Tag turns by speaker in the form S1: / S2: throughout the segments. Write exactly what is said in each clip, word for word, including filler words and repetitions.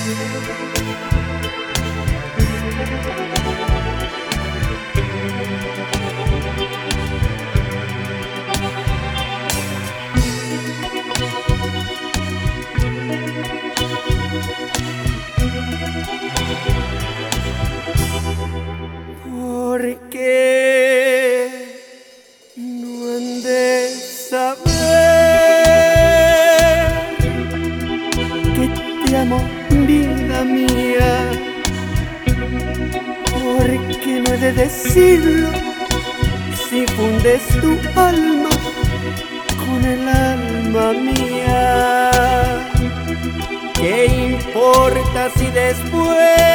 S1: Porque no han de saber que te amo, vida mía. Porque no he de decirlo si fundes tu alma con el alma mía. ¿Qué importa si después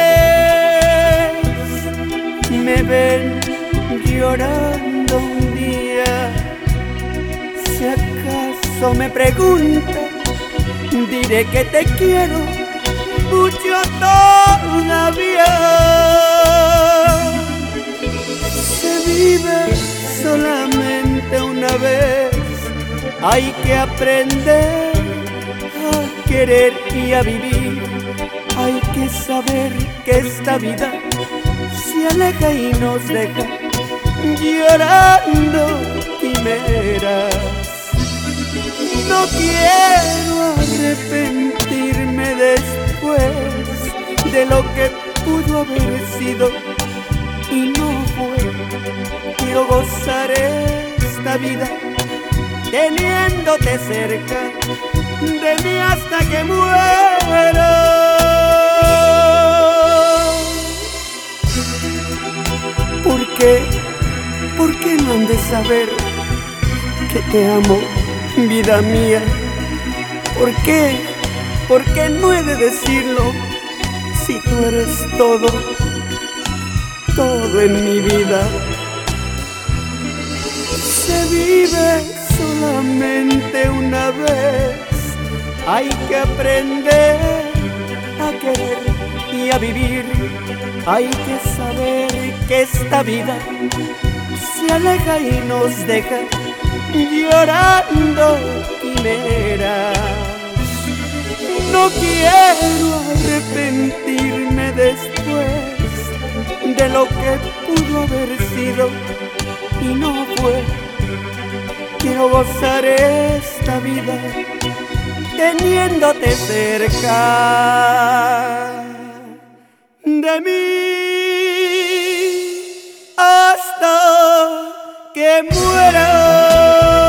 S1: me ven llorando un día? Si acaso me preguntan, diré que te quiero mucho todavía. Se vive solamente una vez, hay que aprender a querer y a vivir. Hay que saber que esta vida se aleja y nos deja llorando quimeras. No quiero arrepentirme después de lo que pudo haber sido y no fue. Quiero gozar esta vida teniéndote cerca de mí hasta que muera. ¿Por qué? ¿Por qué no han de saber que te amo, vida mía? ¿Por qué? ¿Por qué no he de decirlo si tú eres todo, todo en mi vida? Se vive solamente una vez, hay que aprender a querer y a vivir. Hay que saber que esta vida se aleja y nos deja llorando quimeras. No quiero arrepentirme después de lo que pudo haber sido y no fue. Quiero gozar esta vida teniéndote cerca de mí hasta que muera.